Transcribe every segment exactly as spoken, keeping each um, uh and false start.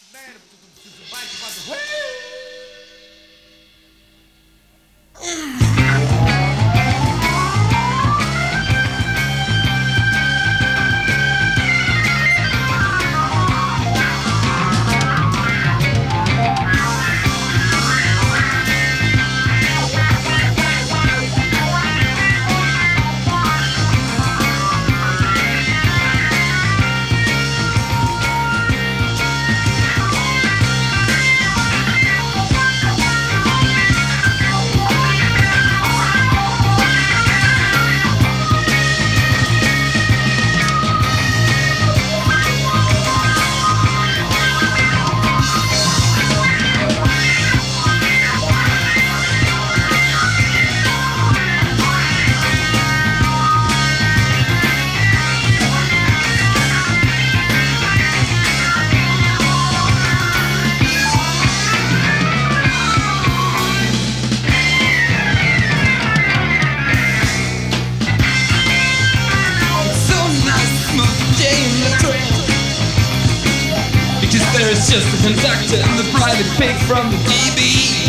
There's just the conductor and the private pig from the D B.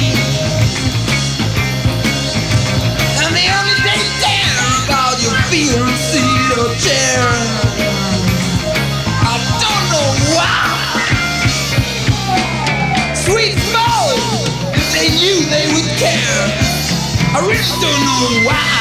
And they only take care about your feet or seat or chair. I don't know why. Sweet smoke, if they knew they would care. I really don't know why.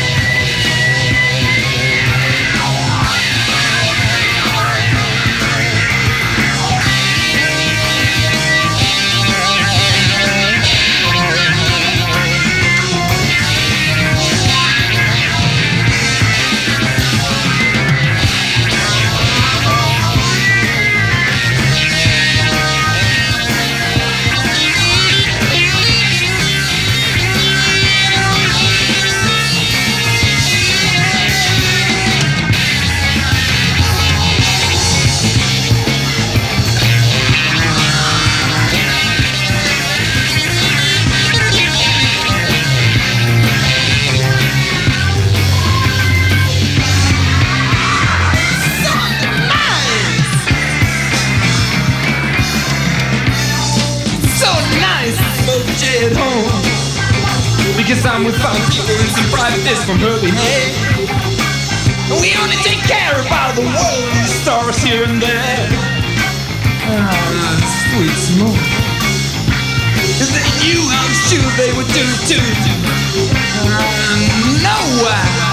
At home, because I'm with fine people and some private dish from Herbie Hay. We only take care about the world, stars here and there. Ah, sweet smoke. If they knew, I'm sure they would do too. Uh, no, I